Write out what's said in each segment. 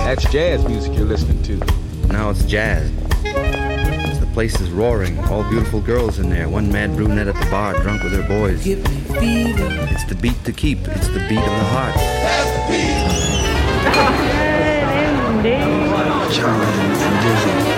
That's jazz music you're listening to. Now it's jazz. The place is roaring. All beautiful girls in there. One mad brunette at the bar, drunk with her boys. Give me fever. It's the beat to keep. It's the beat of the heart. That's the beat. Charlie and Dizzy.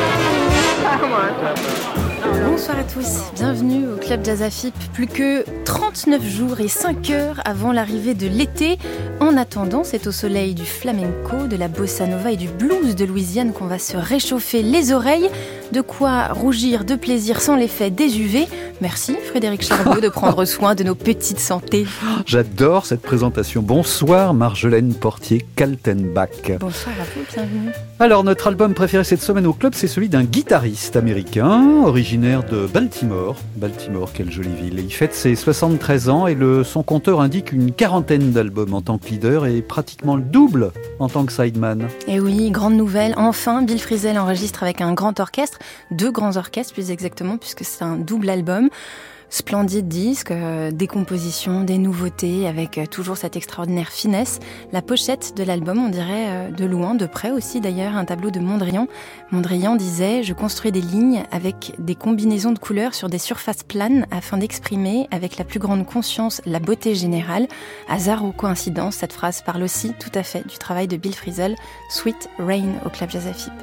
Bonsoir à tous, bienvenue au Club Jazz AFIP. Plus que 39 jours et 5 heures avant l'arrivée de l'été. En attendant, c'est au soleil du flamenco, de la bossa nova et du blues de Louisiane qu'on va se réchauffer les oreilles. De quoi rougir de plaisir sans l'effet des UV. Merci Frédéric Charbot de prendre soin de nos petites santé. J'adore cette présentation. Bonsoir Marjolaine Portier-Kaltenbach. Bonsoir à vous, bienvenue. Alors notre album préféré cette semaine au club, c'est celui d'un guitariste américain, originaire de Baltimore. Baltimore, quelle jolie ville. Il fête ses 73 ans et son compteur indique une quarantaine d'albums en tant que leader et pratiquement le double en tant que sideman. Et oui, grande nouvelle, enfin Bill Frisell enregistre avec un grand orchestre, 2 grands orchestres plus exactement, puisque c'est un double album. Splendide disque, des compositions, des nouveautés, avec toujours cette extraordinaire finesse. La pochette de l'album, on dirait de loin, de près aussi d'ailleurs, un tableau de Mondrian. Mondrian disait « Je construis des lignes avec des combinaisons de couleurs sur des surfaces planes afin d'exprimer avec la plus grande conscience la beauté générale. » Hasard ou coïncidence, cette phrase parle aussi tout à fait du travail de Bill Frisell, Sweet Rain au Club Jazz AFIP.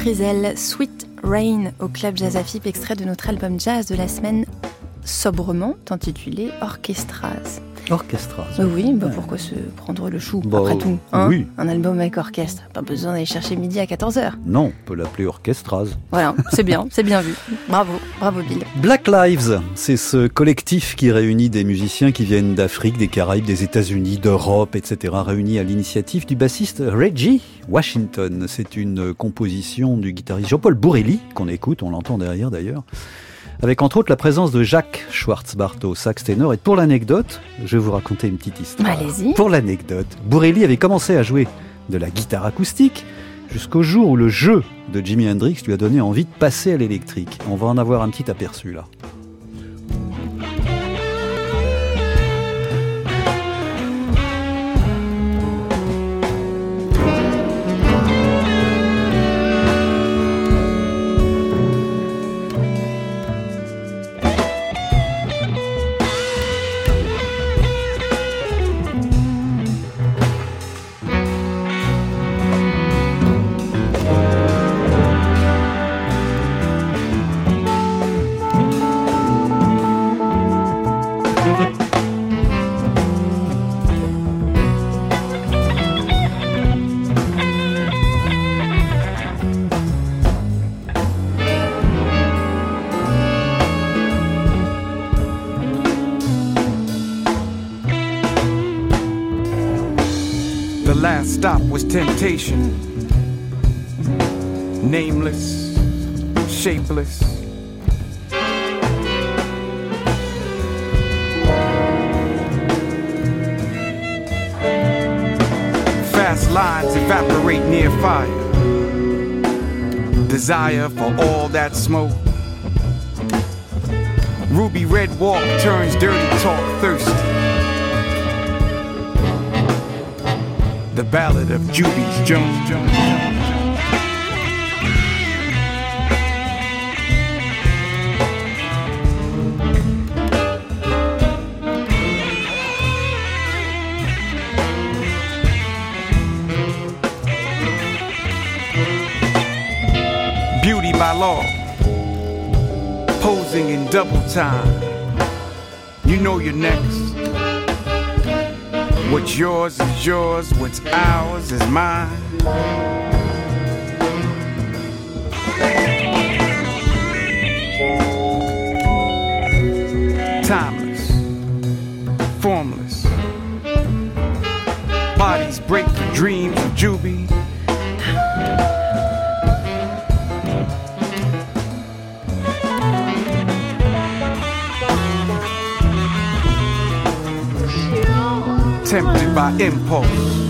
Frisell, Sweet Rain au Club Jazz Afip, extrait de notre album jazz de la semaine, sobrement intitulé Orchestras. Orchestra. Oui, pourquoi se prendre le chou après tout, hein? Oui. Un album avec orchestre, pas besoin d'aller chercher midi à 14h. Non, on peut l'appeler Orchestras. Voilà, c'est bien vu. Bravo Bill. Black Lives, c'est ce collectif qui réunit des musiciens qui viennent d'Afrique, des Caraïbes, des États-Unis, d'Europe, etc., réunis à l'initiative du bassiste Reggie Washington. C'est une composition du guitariste Jean-Paul Bourrelli, qu'on écoute, on l'entend derrière d'ailleurs, avec entre autres la présence de Jacques Schwartzbart au sax ténor. Et pour l'anecdote, je vais vous raconter une petite histoire. Allez-y. Pour l'anecdote, Bourrelli avait commencé à jouer de la guitare acoustique jusqu'au jour où le jeu de Jimi Hendrix lui a donné envie de passer à l'électrique. On va en avoir un petit aperçu là. The last stop was temptation. Nameless, shapeless. Fast lines evaporate near fire. Desire for all that smoke. Ruby red walk turns dirty talk thirsty. The Ballad of Juby's Jones. Beauty by law, posing in double time. You know you're next. What's yours is yours, what's ours is mine. Timeless, formless. Bodies break for dreams of Juby. Tempted by impulse.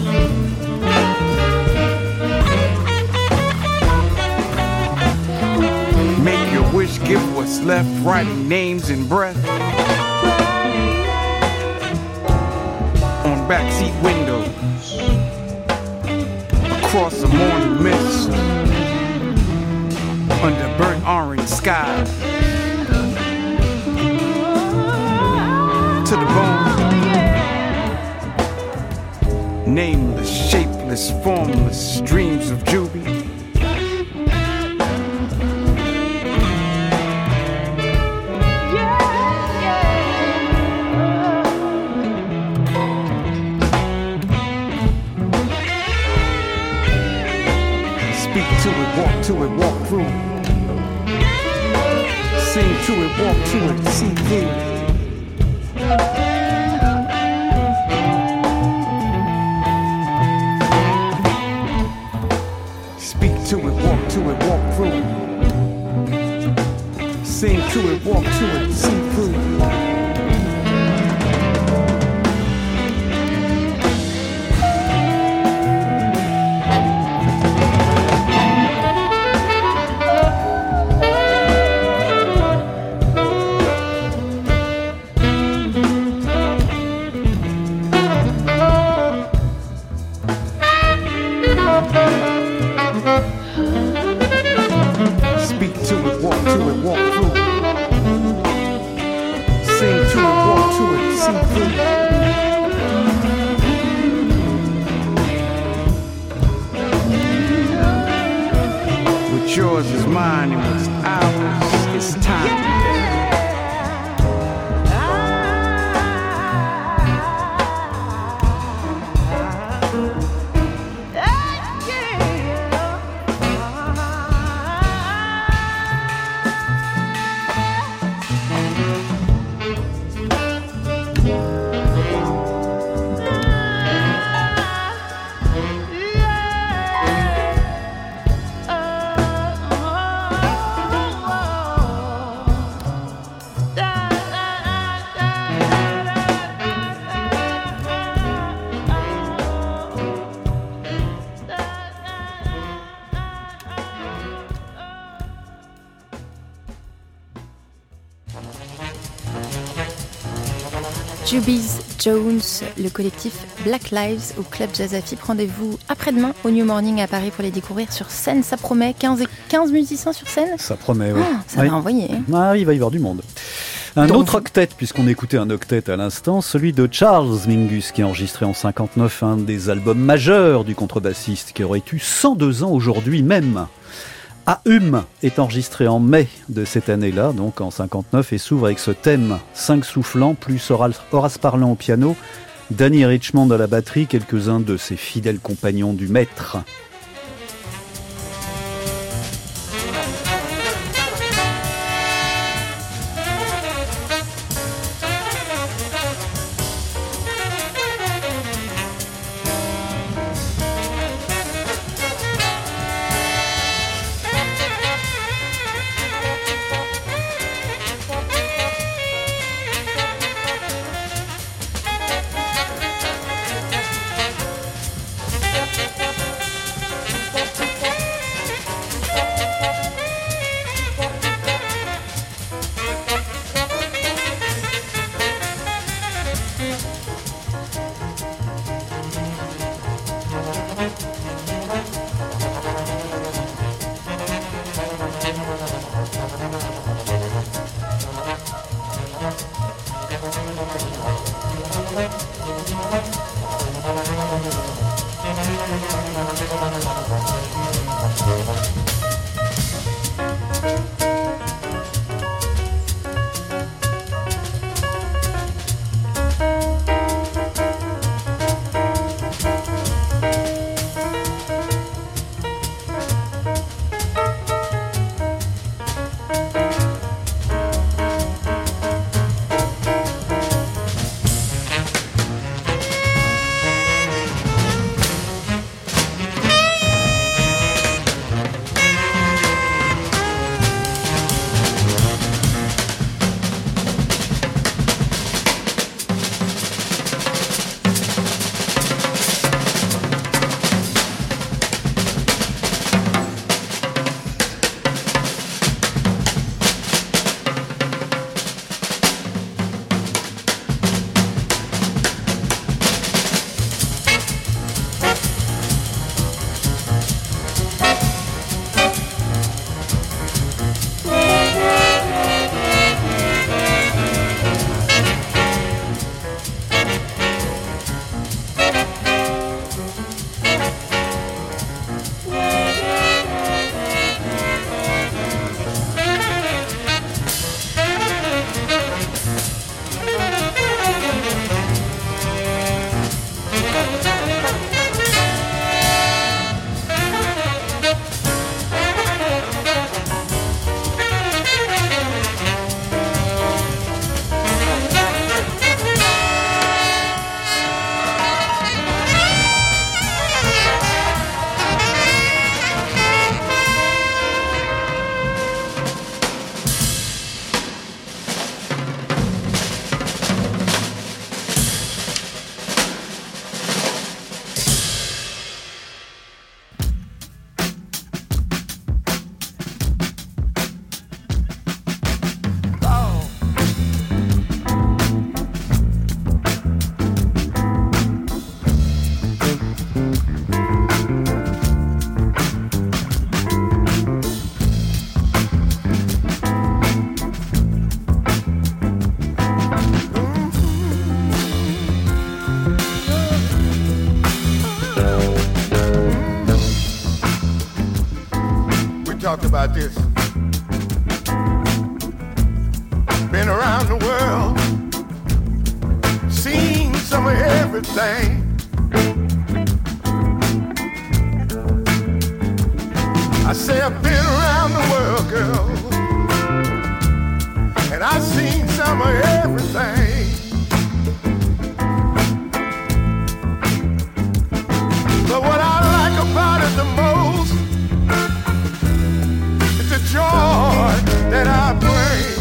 Make your wish, give what's left, writing names in breath. On backseat windows, across the morning mist, under burnt orange skies, to the bone. Nameless, shapeless, formless dreams of Juby. Speak to it, walk to it, walk through it. Sing to it, walk to it, see clearly. To it, walk to it, walk through it. Sing to it, walk to it, see through it. What's yours is mine, and what's ours is time. Jubies Jones, le collectif Black Lives au Club Jazz Afip. Rendez-vous après-demain au New Morning à Paris pour les découvrir sur scène. Ça promet 15 musiciens sur scène. Ça promet, oui. Ça va envoyer. Ah, il va y avoir du monde. Un autre octet, puisqu'on écoutait un octet à l'instant, celui de Charles Mingus, qui a enregistré en 59 un des albums majeurs du contrebassiste, qui aurait eu 102 ans aujourd'hui même. Aum est enregistré en mai de cette année-là, donc en 59, et s'ouvre avec ce thème 5 soufflants, plus Horace Parlan au piano, Danny Richmond à la batterie, quelques-uns de ses fidèles compagnons du maître. talked about this. Been around the world, seen some of everything. I say I've been around the world, girl, and I've seen some of everything. But what I like about it the most is the joy that I bring.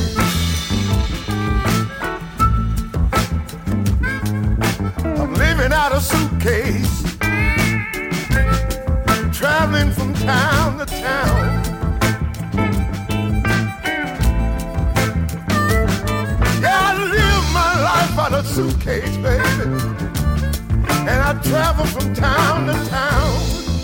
I'm living out a suitcase, traveling from town to town. Yeah, I live my life out of suitcase, baby, and I travel from town to town.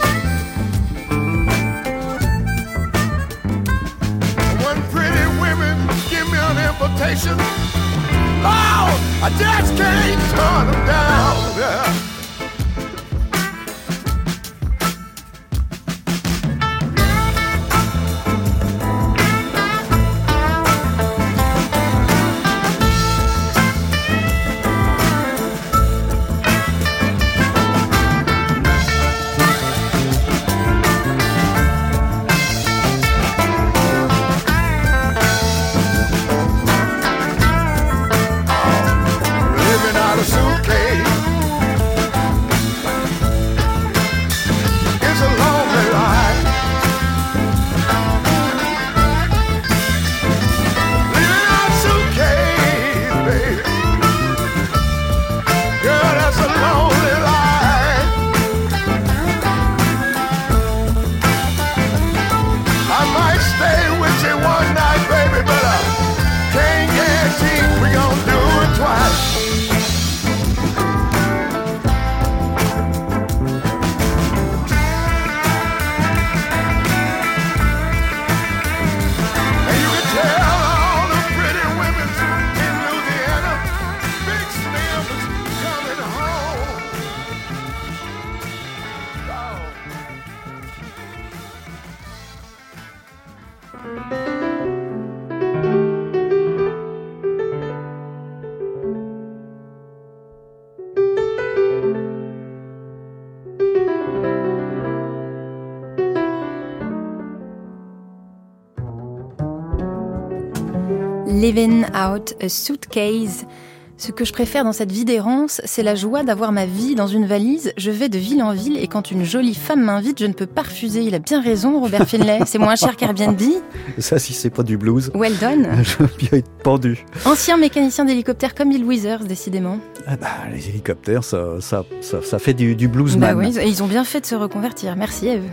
When pretty women give me an invitation, oh, I just can't turn them down. Yeah. Living out a suitcase. Ce que je préfère dans cette vie d'errance, c'est la joie d'avoir ma vie dans une valise. Je vais de ville en ville et quand une jolie femme m'invite, je ne peux pas refuser. Il a bien raison, Robert Finlay. C'est moins cher qu'Airbnb. Ça, si c'est pas du blues. Well done. Je veux bien être pendu. Ancien mécanicien d'hélicoptère comme Bill Withers, décidément. Ah bah, les hélicoptères, ça fait du bluesman. Bah oui, ils ont bien fait de se reconvertir. Merci Eve.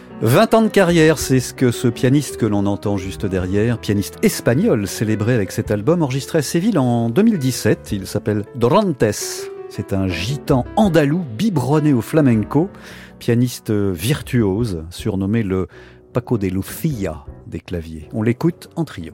20 ans de carrière, c'est ce que ce pianiste que l'on entend juste derrière, pianiste espagnol, célébré avec cet album enregistré à Séville en 2017. Il s'appelle Dorantes. C'est un gitan andalou biberonné au flamenco, pianiste virtuose, surnommé le Paco de Lucia des claviers. On l'écoute en trio.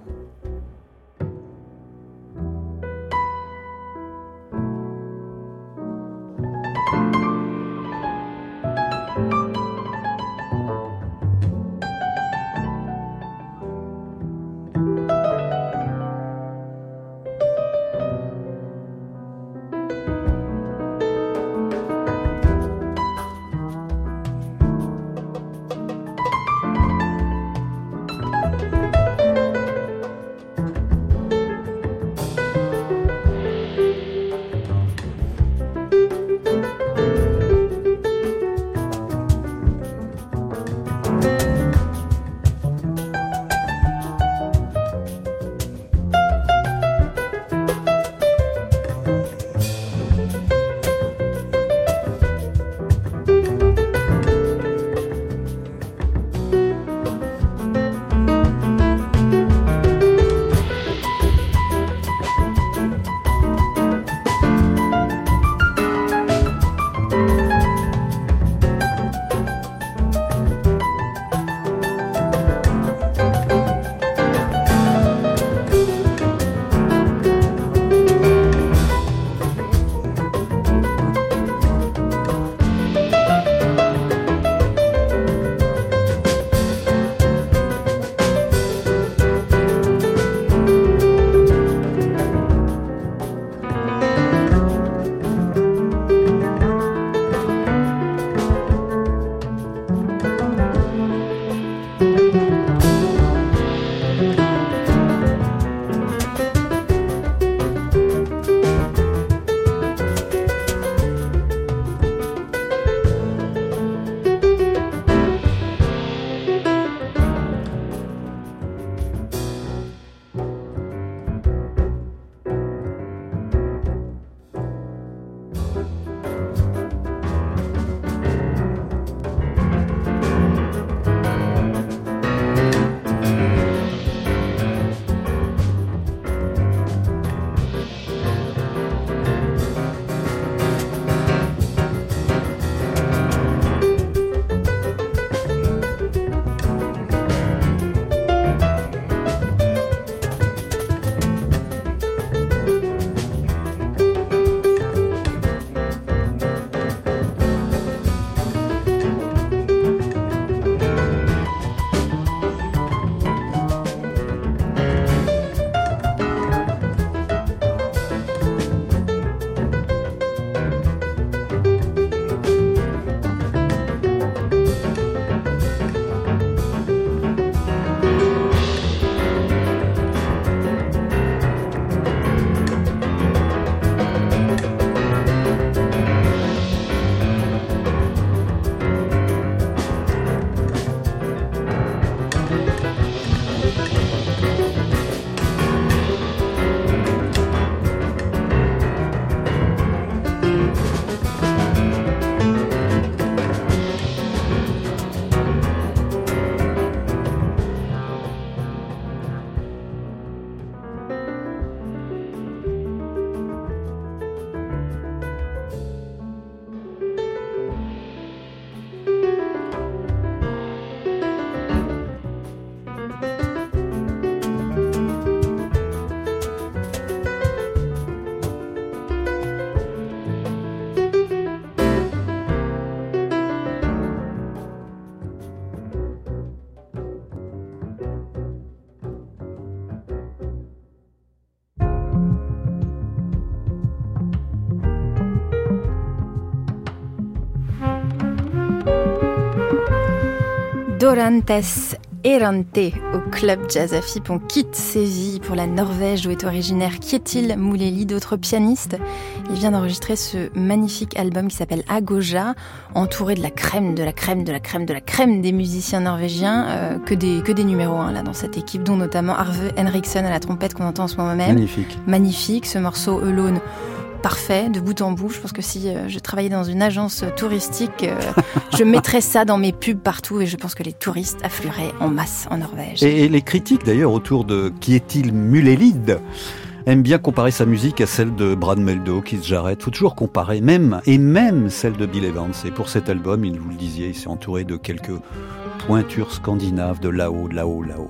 Dorantes Errante au Club Jazz Afip. On quitte Séville pour la Norvège d'où est originaire Kjetil Mouleli, d'autres pianistes. Il vient d'enregistrer ce magnifique album qui s'appelle Agoja, entouré de la crème, de la crème, de la crème, de la crème des musiciens norvégiens, que des numéros 1 là dans cette équipe, dont notamment Arve Henriksen à la trompette qu'on entend en ce moment même. Magnifique. Magnifique, ce morceau Alone. Parfait, de bout en bout. Je pense que si je travaillais dans une agence touristique, je mettrais ça dans mes pubs partout et je pense que les touristes afflueraient en masse en Norvège. Et les critiques d'ailleurs autour de Kjetil Mouleli aiment bien comparer sa musique à celle de Brad Mehldau, Keith Jarrett. Faut toujours comparer, même celle de Bill Evans. Et pour cet album, vous le disiez, il s'est entouré de quelques pointures scandinaves de là-haut, de là-haut, là-haut.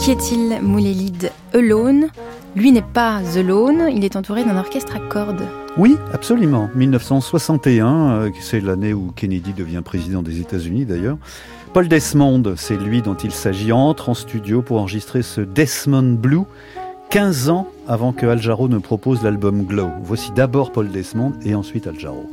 Qui est-il, Moulelid Alone? Lui n'est pas alone, il est entouré d'un orchestre à cordes. Oui, absolument. 1961, c'est l'année où Kennedy devient président des États-Unis d'ailleurs. Paul Desmond, c'est lui dont il s'agit, entre en studio pour enregistrer ce Desmond Blue, 15 ans avant que Al Jarreau ne propose l'album Glow. Voici d'abord Paul Desmond et ensuite Al Jarreau.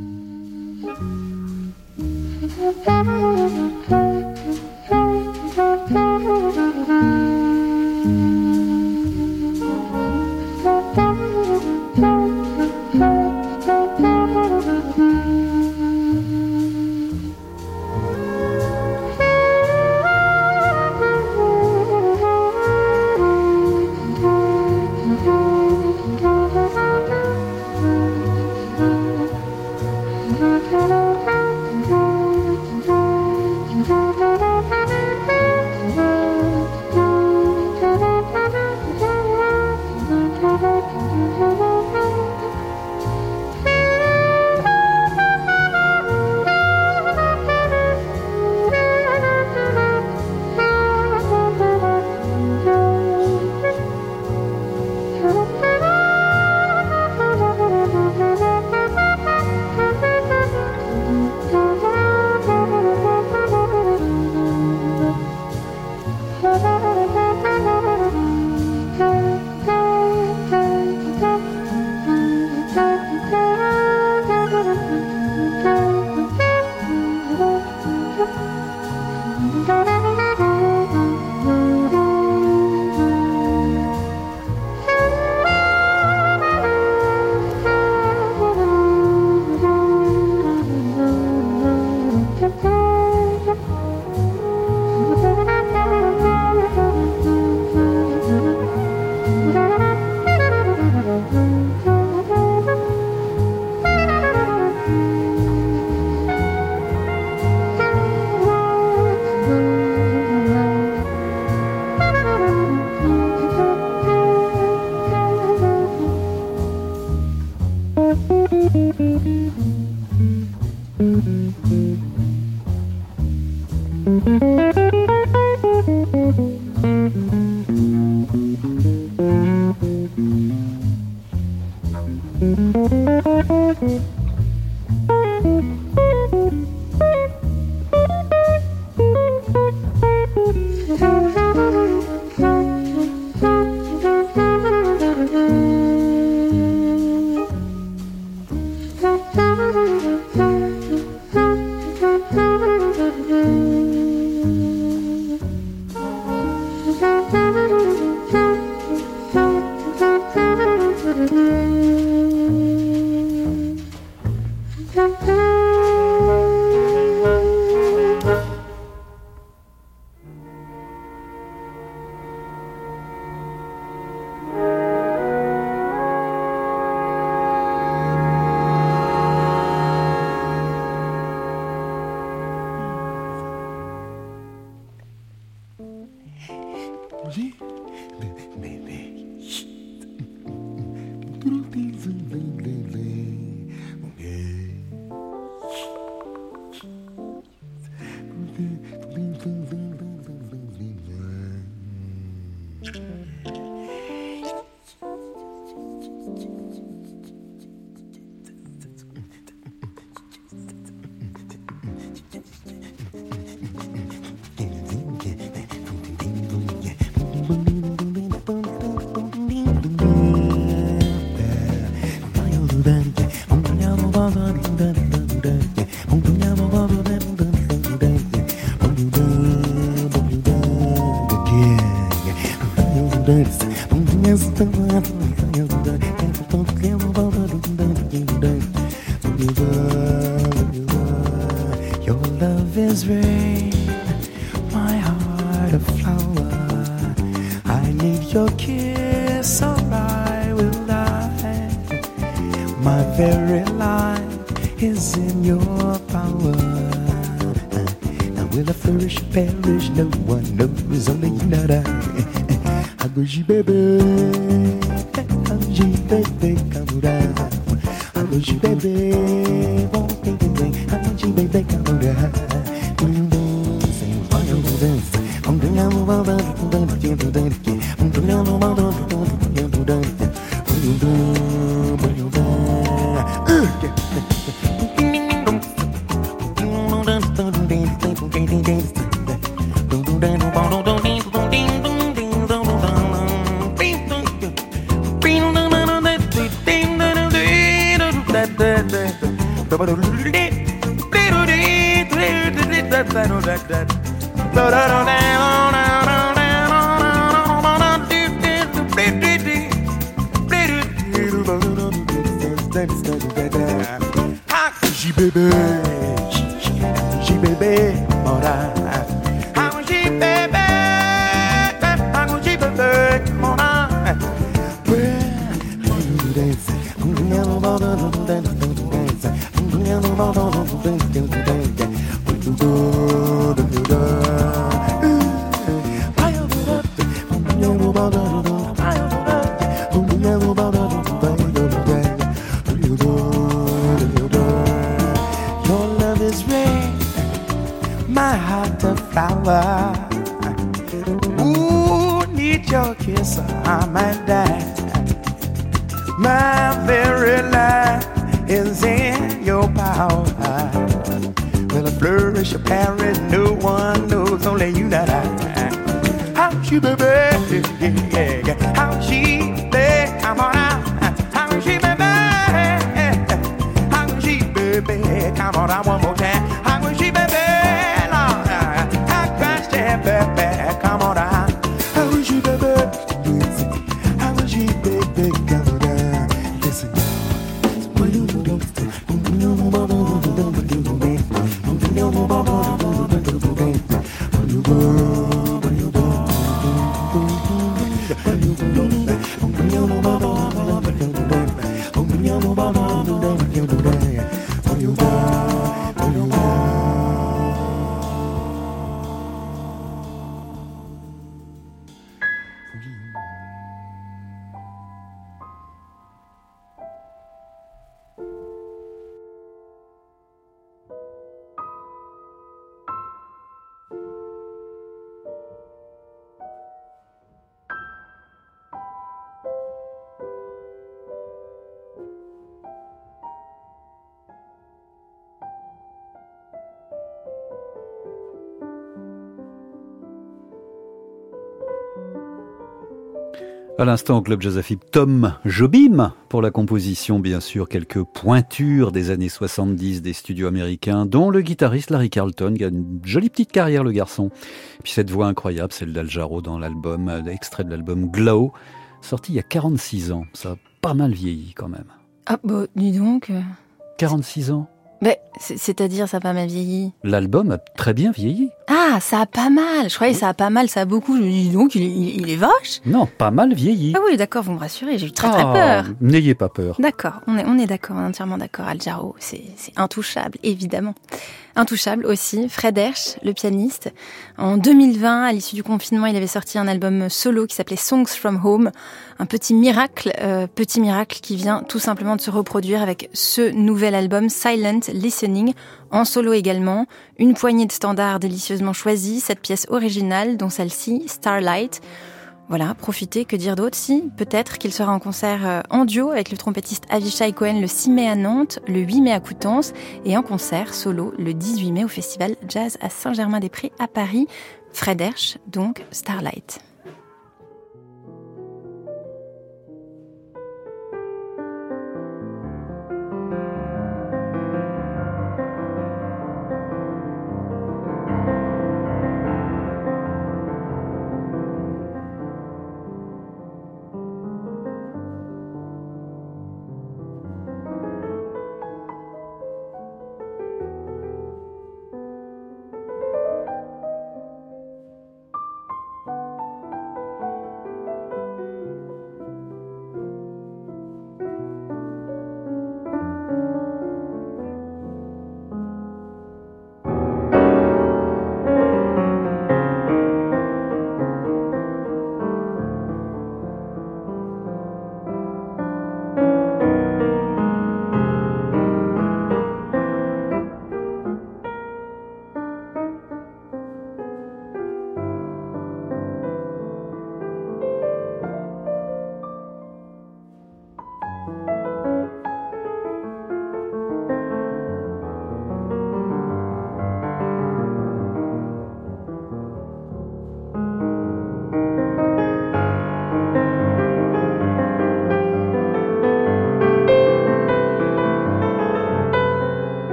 Baby, À l'instant au Club Jazz Afib, Tom Jobim pour la composition, bien sûr, quelques pointures des années 70 des studios américains, dont le guitariste Larry Carlton, qui a une jolie petite carrière, le garçon. Et puis cette voix incroyable, celle d'Al Jarreau dans l'album, l'extrait de l'album Glow, sorti il y a 46 ans. Ça a pas mal vieilli quand même. Ah bah, dis donc. 46 ans. Mais c'est-à-dire, ça a pas mal vieilli. L'album a très bien vieilli. Ah, ça a pas mal. Je croyais ça a pas mal, ça a beaucoup. Je me dis donc, il est vache. Non, pas mal vieilli. Ah oui, d'accord, vous me rassurez, j'ai eu très peur. N'ayez pas peur. D'accord, on est d'accord, on est entièrement d'accord. Al Jarreau, c'est intouchable, évidemment. Intouchable aussi, Fred Hersch, le pianiste. En 2020, à l'issue du confinement, il avait sorti un album solo qui s'appelait Songs from Home. Un petit miracle qui vient tout simplement de se reproduire avec ce nouvel album Silent Listening, en solo également. Une poignée de standards délicieusement choisis, cette pièce originale, dont celle-ci, Starlight. Voilà, profitez, que dire d'autre? Si, peut-être qu'il sera en concert en duo avec le trompettiste Avishai Cohen le 6 mai à Nantes, le 8 mai à Coutances, et en concert solo le 18 mai au Festival Jazz à Saint-Germain-des-Prés à Paris. Fred Hersch, donc Starlight.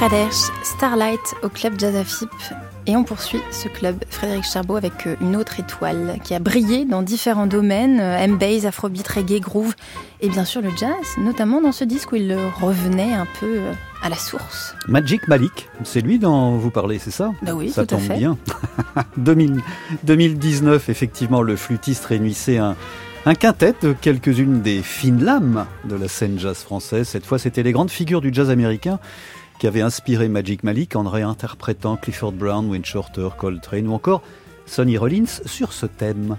Frédéric Starlight au club Jazz Afip. Et on poursuit ce club, Frédéric Cherbaud, avec une autre étoile qui a brillé dans différents domaines, M-Bass, Afrobeat, Reggae, Groove et bien sûr le jazz, notamment dans ce disque où il revenait un peu à la source. Magic Malik, c'est lui dont vous parlez, c'est ça ? Bah oui, ça tout à tombe fait. Bien. 2019, effectivement, le flûtiste réunissait un quintet de quelques-unes des fines lames de la scène jazz française. Cette fois, c'était les grandes figures du jazz américain qui avaient inspiré Magic Malik en réinterprétant Clifford Brown, Wayne Shorter, Coltrane ou encore Sonny Rollins sur ce thème.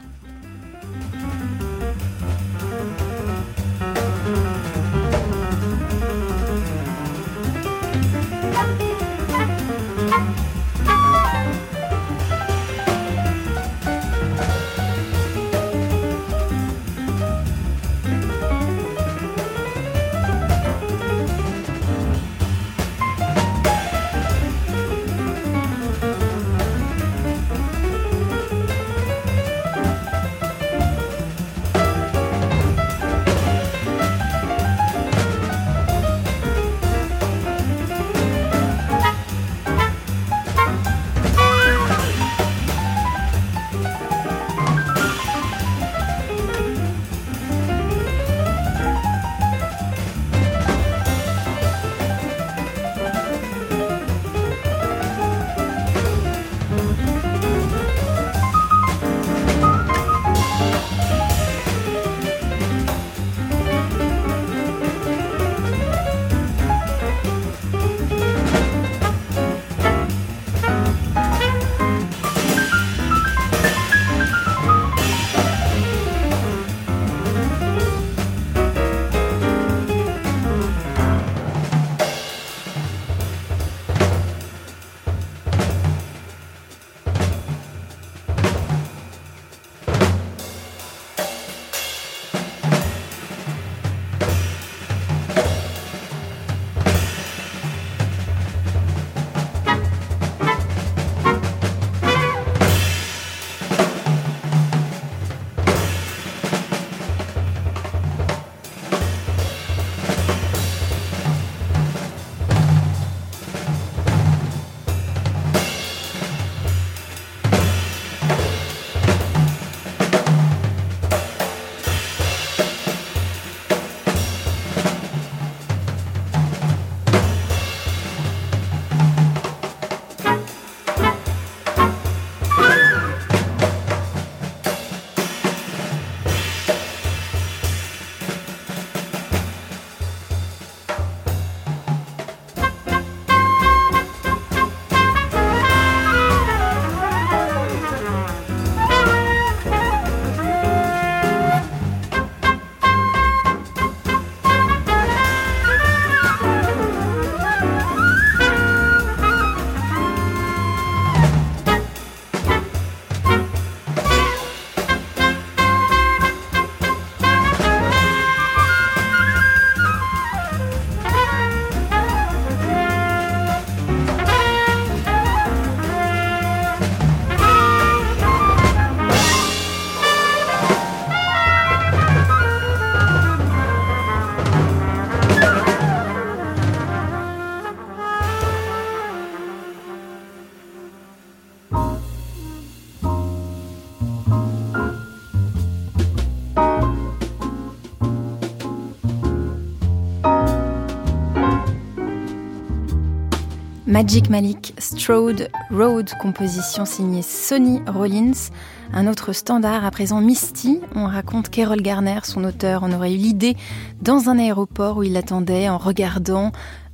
Magic Malik, Strode Road, composition signée Sonny Rollins. Un autre standard, à présent Misty. On raconte qu'Errol Garner, son auteur, en aurait eu l'idée dans un aéroport où il attendait en regardant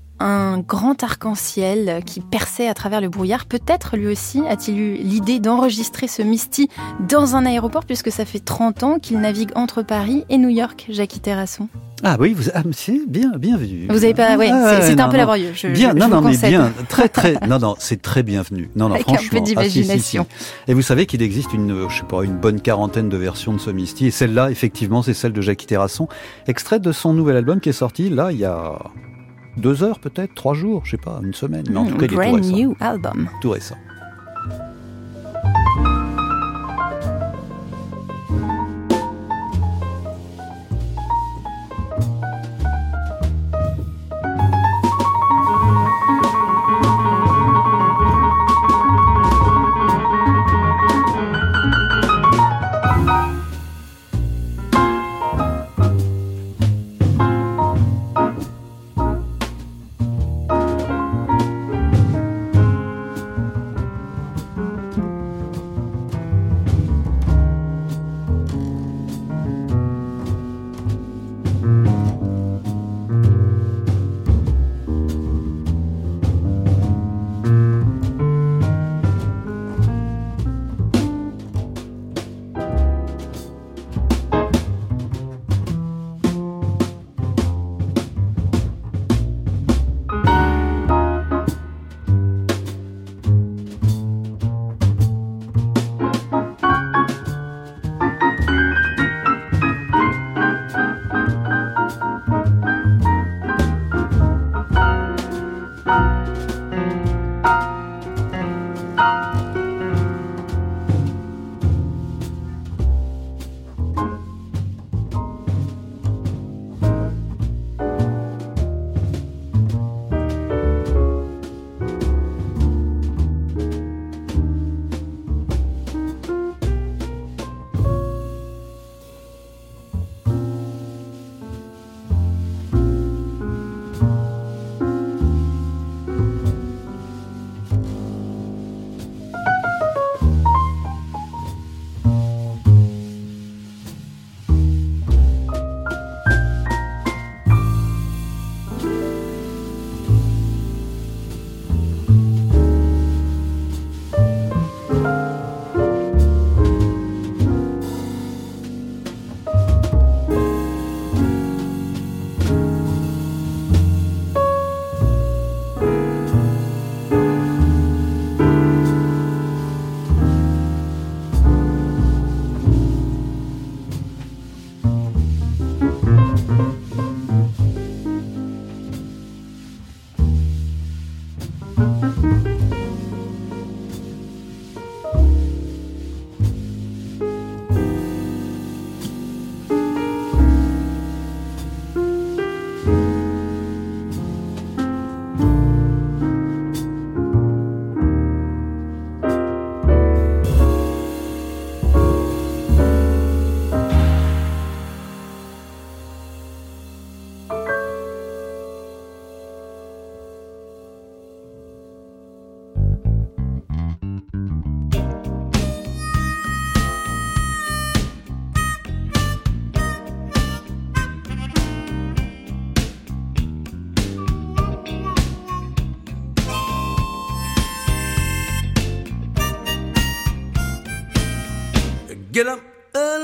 un grand arc-en-ciel qui perçait à travers le brouillard. Peut-être lui aussi a-t-il eu l'idée d'enregistrer ce Misty dans un aéroport, puisque ça fait 30 ans qu'il navigue entre Paris et New York, Jackie Terrasson. Ah oui, c'est bien vu. Vous avez pas, ouais, c'est un peu laborieux. C'est très bienvenu. Non, avec franchement, un peu d'imagination. Si. Et vous savez qu'il existe une bonne quarantaine de versions de ce Misty, et celle-là, effectivement, c'est celle de Jackie Terrasson, extraite de son nouvel album qui est sorti là il y a 2 heures peut-être, 3 jours, je sais pas, une semaine. Mais en tout cas, il est brand new album. Tout récent.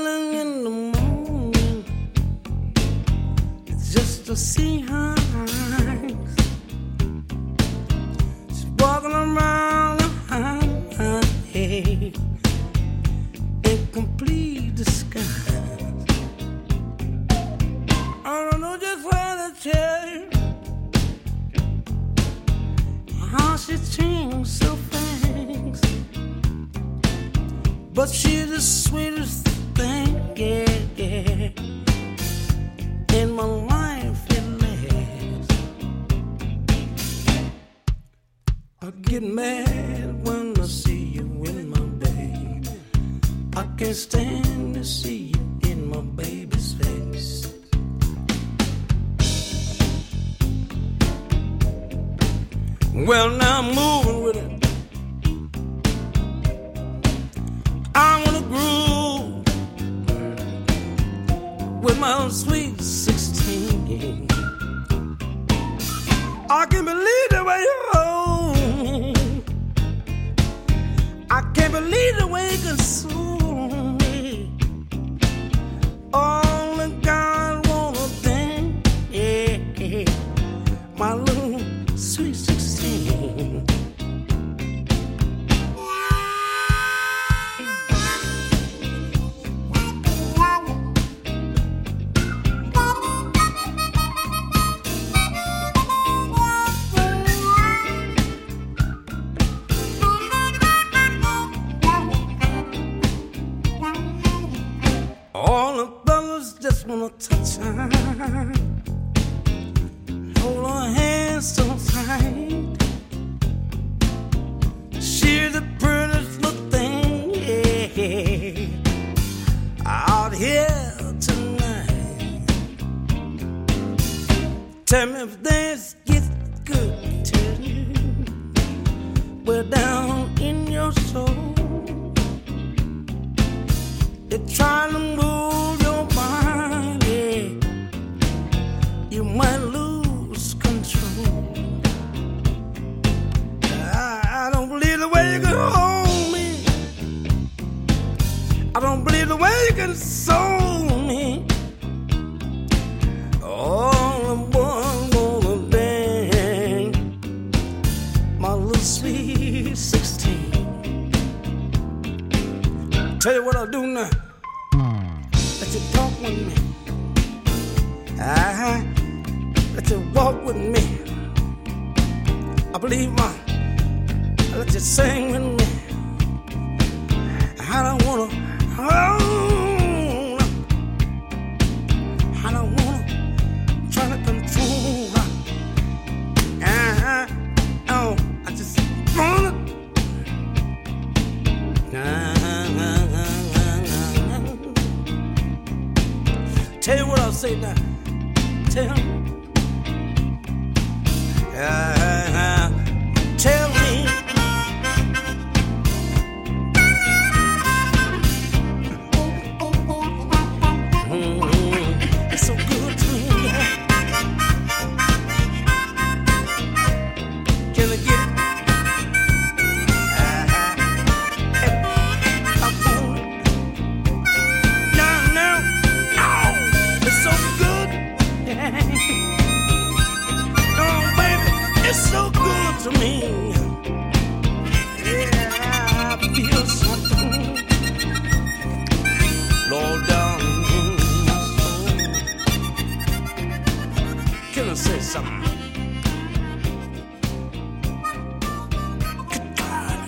early in the morning just to see her eyes. She's walking around her head in complete disguise. I don't know just where to tell you how she changed so fast, but she's the sweetest thing, yeah, yeah, in my life at last. I get mad when I see you in my bed. I can't stand to see you in my baby's face. Well, now I'm moving with it. I'm gonna groove with my sweet 16. I can't believe the way you hold. I can't believe the way you consume me. Only God wanna think, yeah, yeah. My little sweet 16. All the fellas just wanna touch her, hold her hand so tight. She's the prettiest little thing, yeah, out here tonight. Tell me if this gets good to you. We're down in your soul. It's trying to move your body. You might lose control. I don't believe the way you can hold me. I don't believe the way you can soul me. All I'm gonna bang my little sweet 16. Tell you what I'll do now. Let you talk with me. Let you walk with me. I believe I let you sing with me. I don't wanna hold. I don't wanna try to control. Oh, I just wanna. Tell you what I'll say now. Tell me. Tell me. It's so good to me. Can I get it? It's so good to me. Yeah, I feel something low down in my soul. Can I say something? Good God.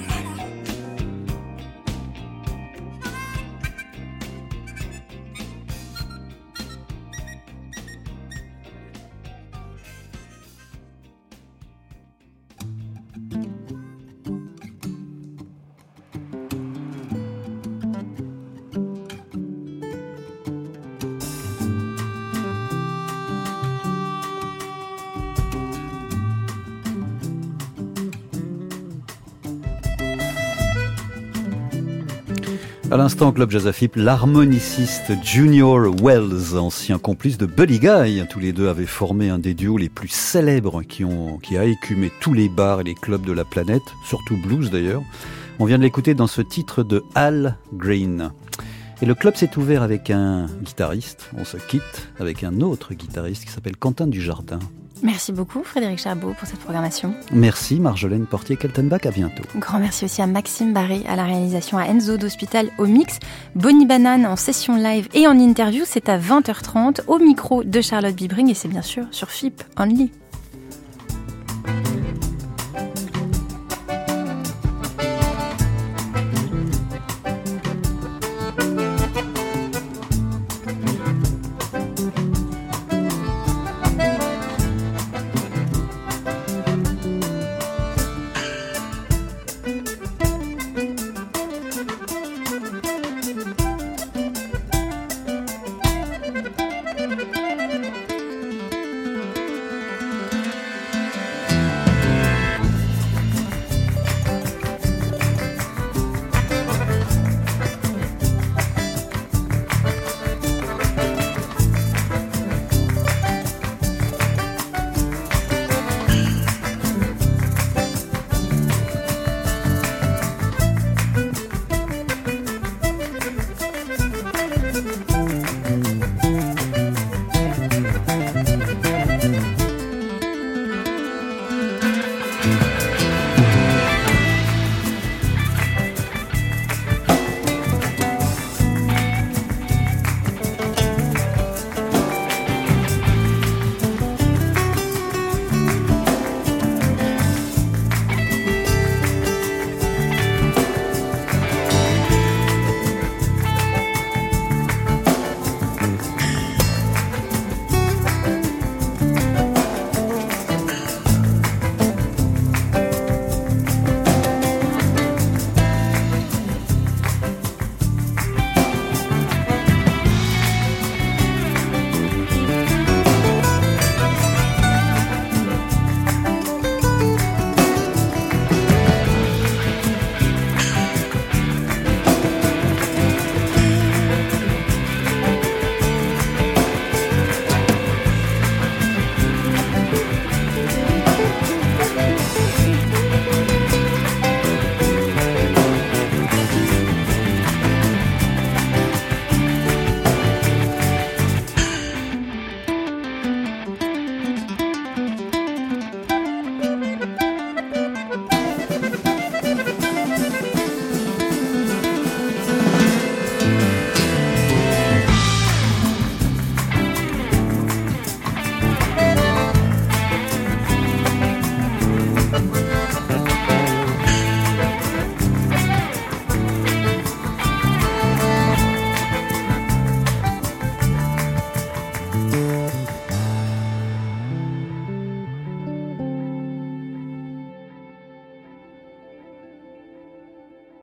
À l'instant, Club Jazz Afip, l'harmoniciste Junior Wells, ancien complice de Buddy Guy. Tous les deux avaient formé un des duos les plus célèbres qui a écumé tous les bars et les clubs de la planète, surtout blues d'ailleurs. On vient de l'écouter dans ce titre de Al Green. Et le club s'est ouvert avec un guitariste. On se quitte avec un autre guitariste qui s'appelle Quentin Dujardin. Merci beaucoup Frédéric Chabot pour cette programmation. Merci Marjolaine Portier-Keltenbach, à bientôt. Grand merci aussi à Maxime Barré à la réalisation, à Enzo d'Hospital au mix, Bonnie Banane en session live et en interview, c'est à 20h30 au micro de Charlotte Bibring et c'est bien sûr sur FIP Only.